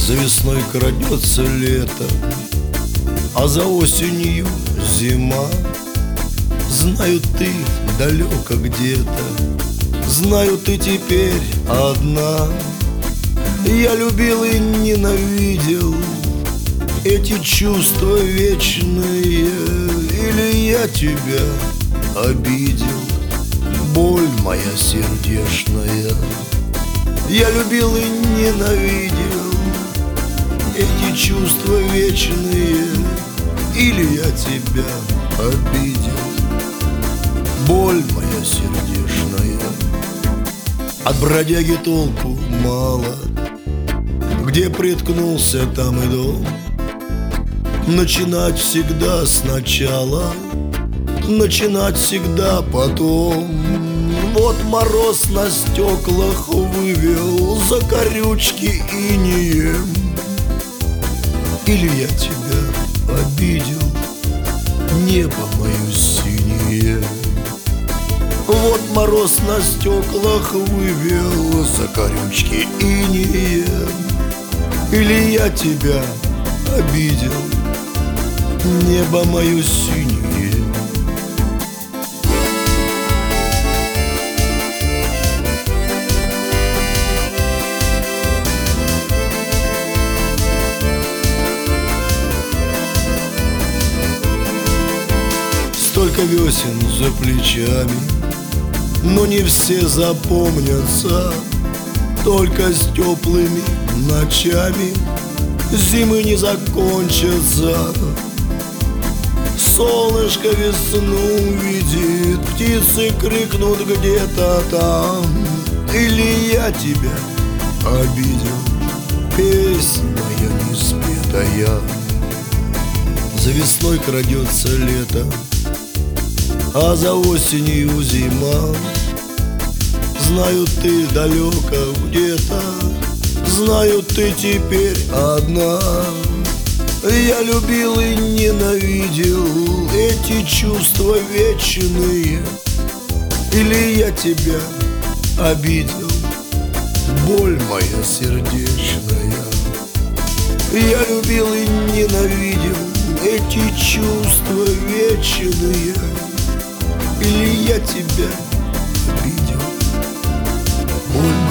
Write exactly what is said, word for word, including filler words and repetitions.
За весной крадется лето, а за осенью зима. Знаю, ты далеко где-то, знаю, ты теперь одна. Я любил и ненавидел эти чувства вечные. Или я тебя обидел, боль моя сердечная. Я любил и ненавидел эти чувства вечные. Или я тебя обидел, боль моя сердечная. От бродяги толку мало, где приткнулся, там и дом. Начинать всегда сначала, начинать всегда потом. Вот мороз на стеклах вывел закорючки инеем. Или я тебя обидел, небо мое синее. Вот мороз на стеклах вывел закорючки инеем. Или я тебя обидел, небо мое синее. Столько весен за плечами, но не все запомнятся. Только с теплыми ночами зимы не закончатся. Солнышко весну видит, птицы крикнут где-то там. Или я тебя обидел, песня моя неспетая. За весной крадется лето, а за осенью зима. Знаю, ты далеко где-то, знаю, ты теперь одна. Я любил и ненавидел эти чувства вечные. Или я тебя обидел, боль моя сердечная. Я любил и ненавидел эти чувства вечные. Или я тебя обидел, боль